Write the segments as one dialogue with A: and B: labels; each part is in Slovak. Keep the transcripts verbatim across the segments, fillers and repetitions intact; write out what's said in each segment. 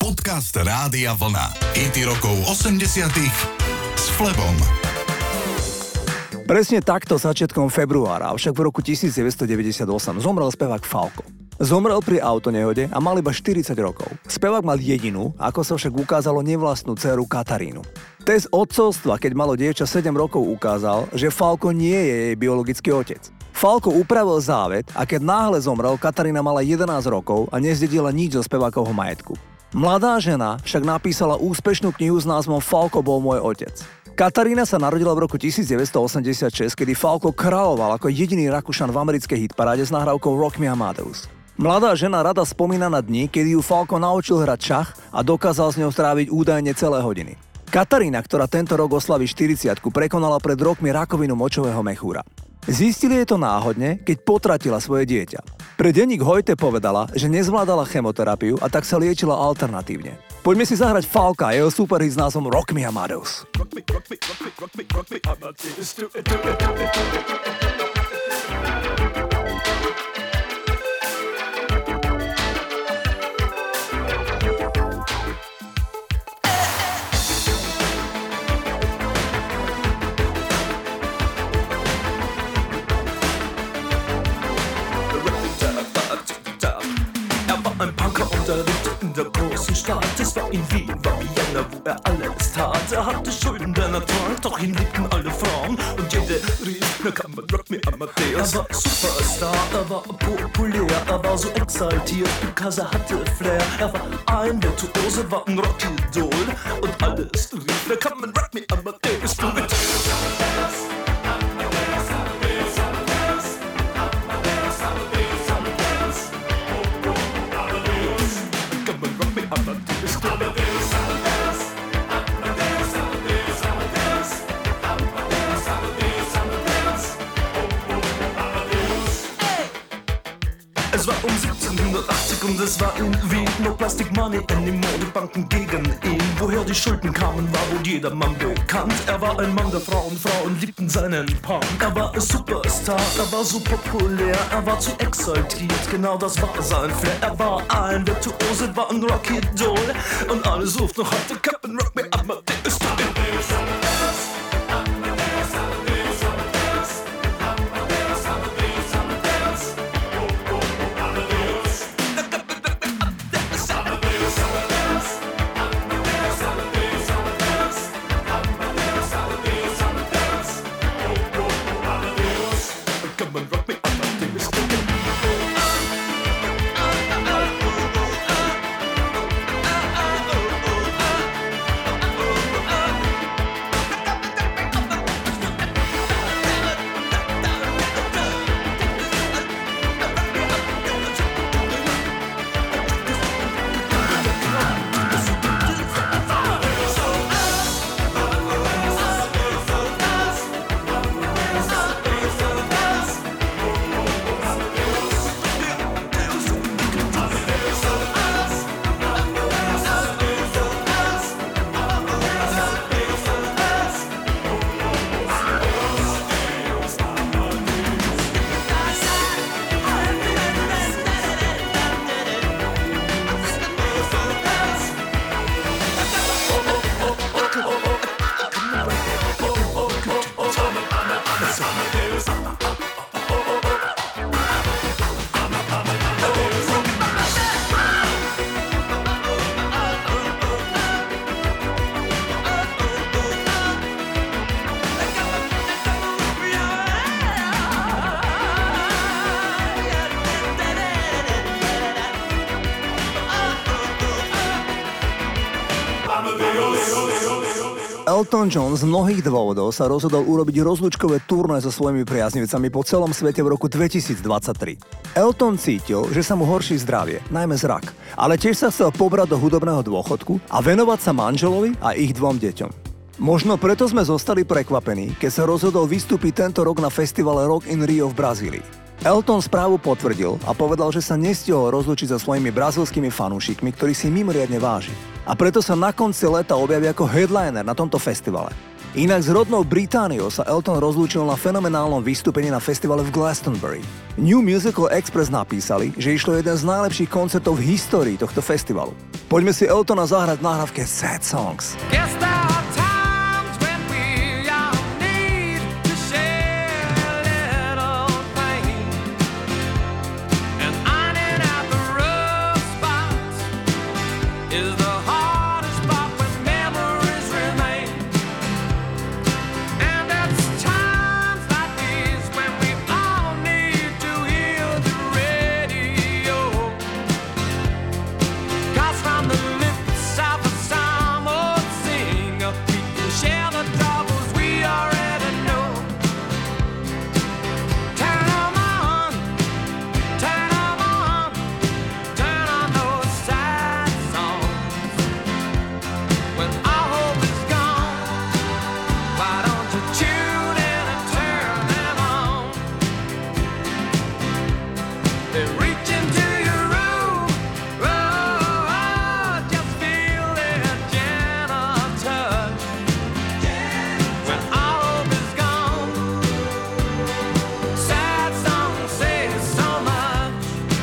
A: Podcast Rádia Vlna. Hity rokov osemdesiatych s Flebom.
B: Presne takto začiatkom februára, avšak v roku devätnásťstodeväťdesiatosem zomrel spevák Falco. Zomrel pri autonehode a mal iba štyridsať rokov. Spevák mal jedinú, ako sa však ukázalo, nevlastnú dcéru Katarínu. Test otcovstva, keď malo dievča sedem rokov, ukázal, že Falco nie je jej biologický otec. Falco upravil závet a keď náhle zomrel, Katarína mala jedenásť rokov a nezdedila nič zo spevákovho majetku. Mladá žena však napísala úspešnú knihu s názvom Falco bol môj otec. Katarína sa narodila v roku devätnásťstoosemdesiatšesť, kedy Falco kráľoval ako jediný Rakúšan v americkej hitparáde s nahrávkou Rock Me Amadeus. Mladá žena rada spomína na dni, kedy ju Falco naučil hrať šach a dokázal s ňou stráviť údajne celé hodiny. Katarína, ktorá tento rok oslaví štyridsiatku, prekonala pred rokmi rakovinu močového mechúra. Zistili jej to náhodne, keď potratila svoje dieťa. Pre denník Heute povedala, že nezvládala chemoterapiu a tak sa liečila alternatívne. Poďme si zahrať Falca a jeho superhit s názvom Rock Me Amadeus. Rock me, rock me, rock me, rock me, rock me, Amadeus, do it, do it, do it, do it.
C: Ein Punker und er lebte in der großen Stadt. Es war in Wien, war Vienna, wo er alles tat. Er hatte Schulden, denn er trank, doch ihn liebten alle Frauen. Und jede rief, na kann man Rock Me Amadeus. Er war Superstar, er war populär, er war so exaltiert, because er hatte Flair. Er war ein Virtuose, war ein Rockidol. Und alles rief, na kann man Rock Me Amadeus. Du mit Es war um siebzehnhundertachtzig und es war in Wien. No Plastic Money anymore, die Banken gegen ihn. Woher die Schulden kamen, war wohl jedermann bekannt. Er war ein Mann der Frauen, Frauen liebten seinen Punk. Er war ein Superstar, er war so populär, er war zu exaltiert, genau das war sein Flair. Er war ein Virtuose, war ein Rockidol. Und alle suchten noch heute Captain Rock Me Amadeus.
B: Elton John z mnohých dôvodov sa rozhodol urobiť rozlúčkové turné so svojimi priaznivcami po celom svete v roku dvetisícdvadsaťtri. Elton cítil, že sa mu horší zdravie, najmä zrak, ale tiež sa chcel pobrať do hudobného dôchodku a venovať sa manželovi a ich dvom deťom. Možno preto sme zostali prekvapení, keď sa rozhodol vystúpiť tento rok na festivale Rock in Rio v Brazílii. Elton správu potvrdil a povedal, že sa nestihol rozlúčiť so svojimi brazílskymi fanúšikmi, ktorí si mimoriadne váži. A preto sa na konci leta objaví ako headliner na tomto festivale. Inak s rodnou Britániou sa Elton rozlúčil na fenomenálnom vystúpení na festivale v Glastonbury. New Musical Express napísali, že išlo jeden z najlepších koncertov v histórii tohto festivalu. Poďme si Eltona zahrať v nahrávke Sad Songs.
D: Guess there are times when we all need to share a little pain, and ironing out the rough spots is the hardest part when memories remain. And it's times like these when we all need to hear the radio, 'cause from the lips of a some old singer we can share the troubles we already know. Turn 'em on, turn 'em on, turn on those sad songs. When all hope is gone, why don't you tune in and turn them on? They reach into your room, oh, oh, just feel their gentle touch. When all hope is gone, sad songs say so much.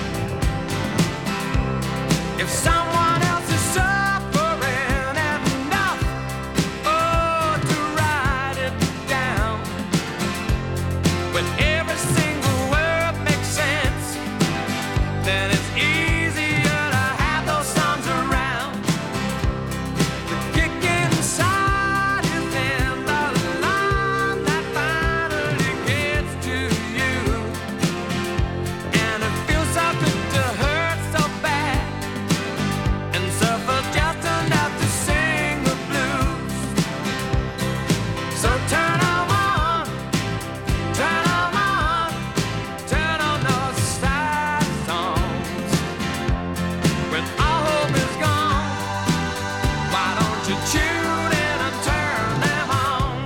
D: If someone else is suffering enough, oh, to write it down, when every single word makes sense, then it's easier to have those songs around. The kick inside is in the line that finally gets to you, and it feels so good to hurt so bad and suffer just enough to sing the blues. So turn 'em on, turn 'em on, turn on those sad songs. When all hope is gone, why don't you tune in and turn them on?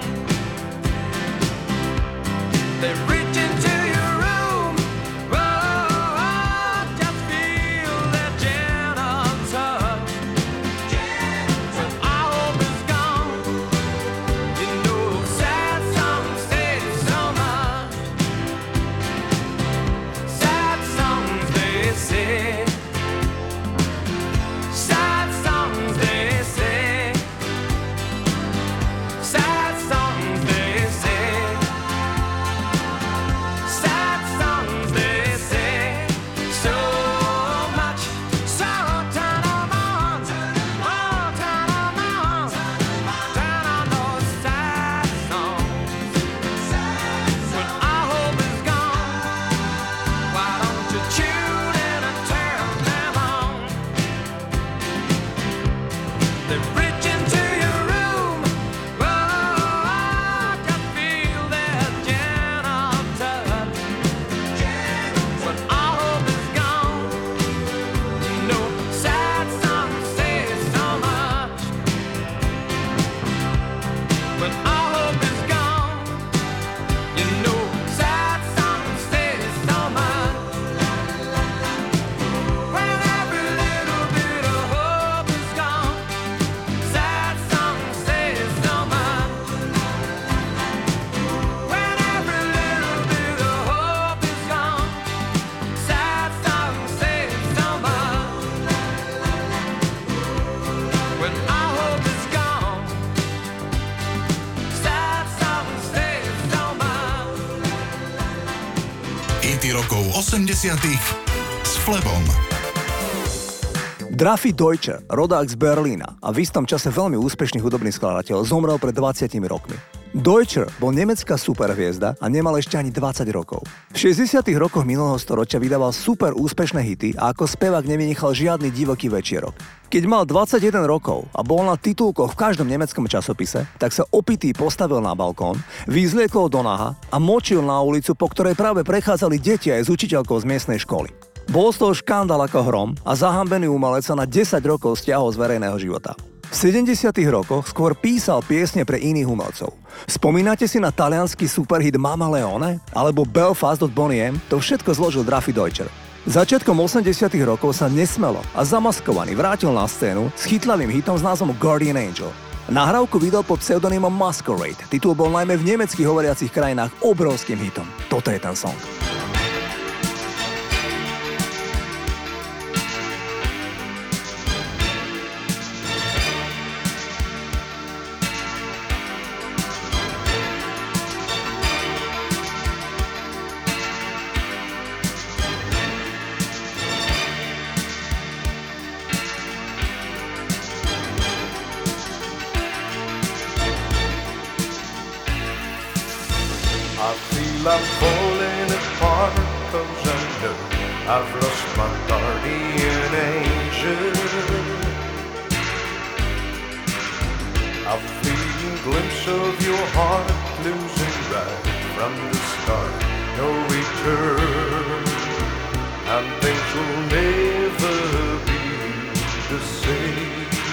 D: They reach into your room, oh, oh, just feel their gentle touch. When all hope is gone, you know sad songs say so much. Sad songs they say, sad songs they say, sad songs they say, sad songs they say so much. So turn 'em on, oh, turn 'em on, turn on those sad songs. When all hope is gone, why don't you tune in and turn them on? They reach into your room, oh, oh, just feel their gentle touch. When all hope is gone, you know sad songs say so much. When all hope is gone, you know sad songs say so much. When every little bit of hope is gone, sad songs say so much. When every little bit of hope is gone, sad songs say so much. When all hope is gone, sad songs say so much.
A: Hity rokov osemdesiatych s Flebom.
B: Drafi Deutscher, rodák z Berlína a v istom čase veľmi úspešný hudobný skladateľ, zomrel pred dvadsiatimi rokmi. Deutscher bol nemecká superhviezda a nemal ešte ani dvadsať rokov. V šesťdesiatych rokoch minulého storočia vydával super úspešné hity a ako spevák nevynechal žiadny divoký večierok. Keď mal dvadsaťjeden rokov a bol na titulkoch v každom nemeckom časopise, tak sa opitý postavil na balkón, vyzliekol do naha a močil na ulicu, po ktorej práve prechádzali deti aj s učiteľkou z miestnej školy. Bol z toho škandál ako hrom a zahambený umelec sa na desať rokov stiahol z verejného života. V sedemdesiatych rokoch skôr písal piesne pre iných umelcov. Spomínate si na taliansky superhit Mama Leone alebo Belfast od Boney M? To všetko zložil Drafi Deutscher. Začiatkom osemdesiatych rokov sa nesmelo a zamaskovaný vrátil na scénu s chytlavým hitom s názvom Guardian Angel. Nahrávku vydal pod pseudonymom Masquerade. Titul bol najmä v nemeckých hovoriacich krajinách obrovským hitom. Toto je ten song.
E: I'm falling apart, 'cause I know I've lost my guardian angel. A fleeting glimpse of your heart, losing right from the start, no return, and things will never be the same.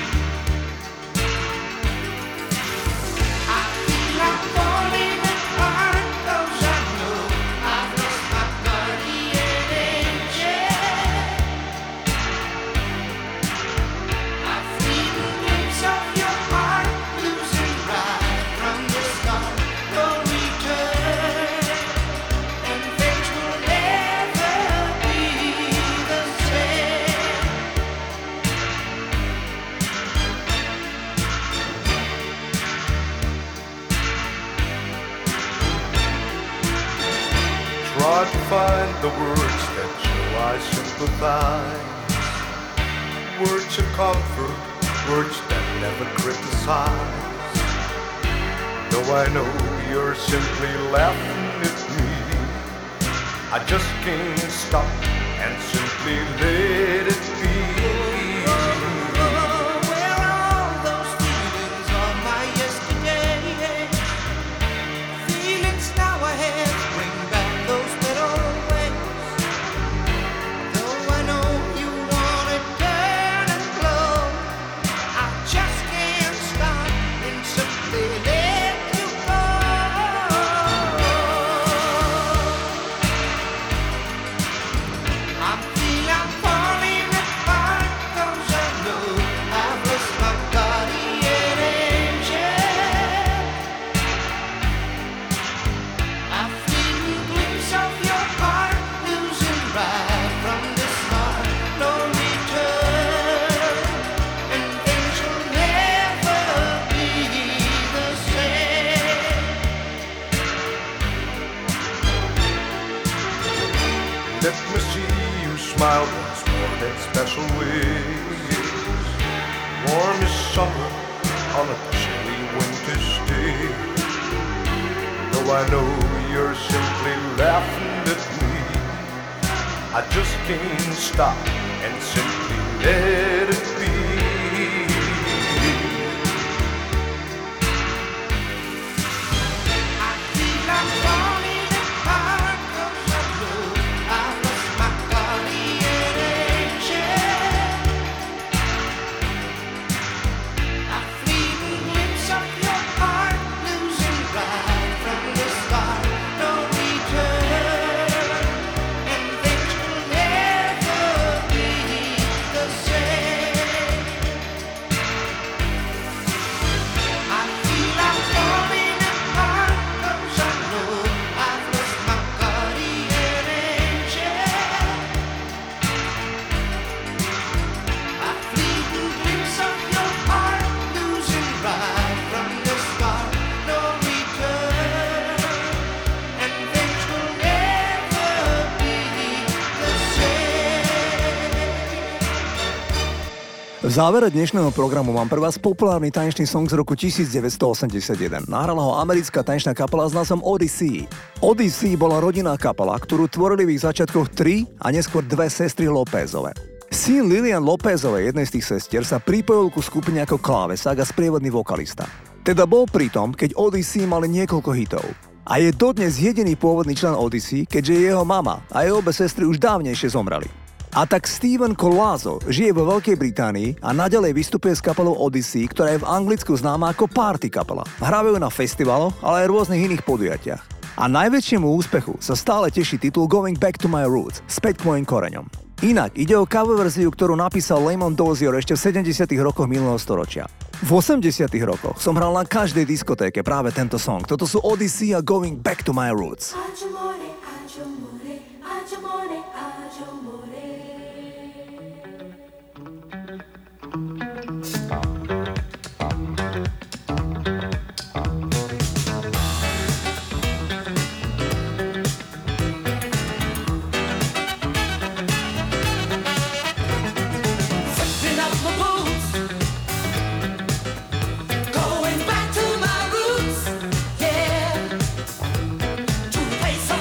E: Try to find the words that show I sympathize, words of comfort, words that never criticize. Though I know you're simply laughing at me, I just can't stop and simply let it be.
F: Where are all those feelings of my yesterday? Feelings now I have, bring back those better ways. Though I know you wanna turn and blow, I just can't stop and simply let you go. I feel I'm falling apart, 'cause I know I've lost my guardian angel. A fleeting glimpse of your heart, losing right from the start, no return, and things will never be the same.
E: Let me see you smile once more, that special ways. Warm as summer on a chilly winter's day. Though I know you're simply laughing at me, I just can't stop and simply let it be.
F: I feel I'm falling apart, 'cause I know I've lost my guardian angel. A fleeting glimpse of your heart, losing right from the start, no return, and things will never be the same. I feel I'm falling apart, 'cause I know I've lost my guardian angel. A fleeting glimpse of your heart, losing right from the start, no return, and things will never be the same.
B: V závere dnešného programu mám pre vás populárny tanečný song z roku devätnásťstoosemdesiatjeden. Nahrala ho americká tanečná kapela s názvom Odyssey. Odyssey bola rodinná kapela, ktorú tvorili v ich začiatkoch tri a neskôr dve sestry Lópezové. Syn Lilian Lópezovej, jednej z tých sestier, sa pripojil ku skupine ako klávesák a sprievodný vokalista. Teda bol pri tom, keď Odyssey mali niekoľko hitov. A je dodnes jediný pôvodný člen Odyssey, keďže jeho mama a jej obe sestry už dávnejšie zomreli. A tak Steven Colazo žije vo Veľkej Británii a naďalej vystupuje s kapelou Odyssey, ktorá je v Anglicku známa ako party kapela. Hrávajú na festivaloch, ale aj rôznych iných podujatiach. A najväčšiemu úspechu sa stále teší titul Going Back to My Roots, späť k mojim koreňom. Inak ide o cover verziu, ktorú napísal Lamont Dozier ešte v sedemdesiatych rokoch minulého storočia. V osemdesiatych rokoch som hral na každej diskotéke práve tento song. Toto sú Odyssey a Going Back to My Roots.
G: Aggiamore, aggiamore, aggiamore, aggiamore.
D: Setting up my boots, going back to my roots, yeah, to a place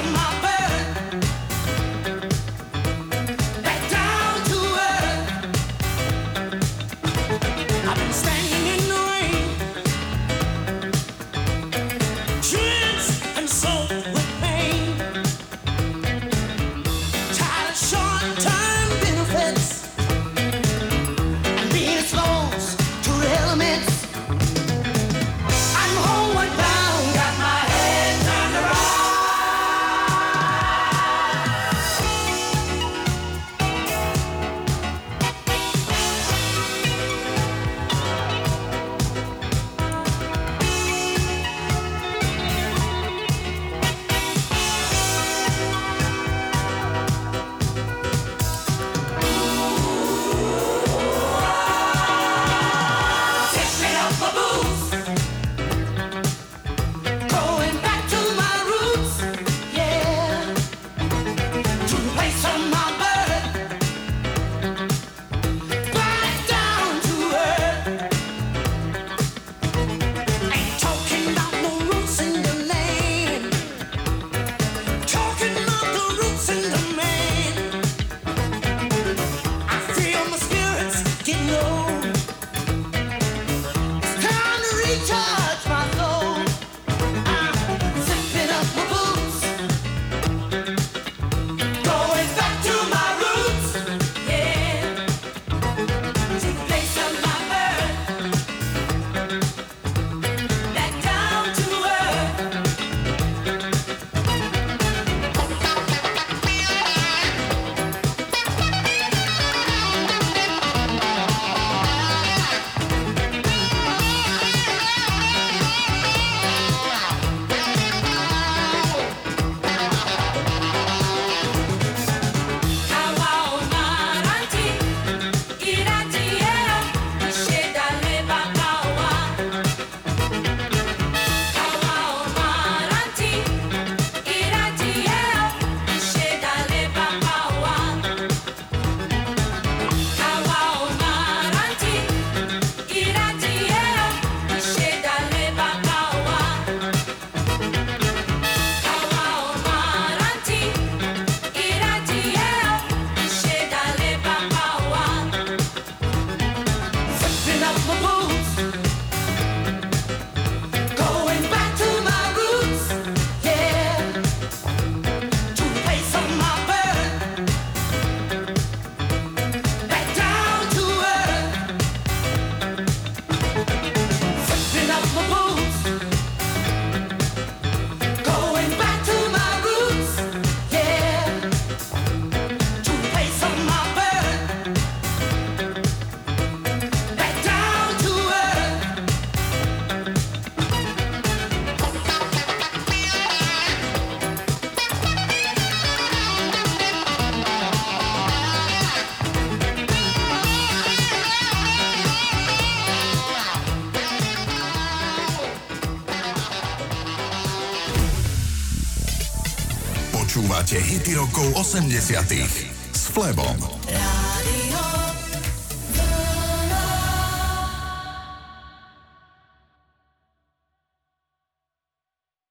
A: Počúvate hity rokov osemdesiatych s Flebom.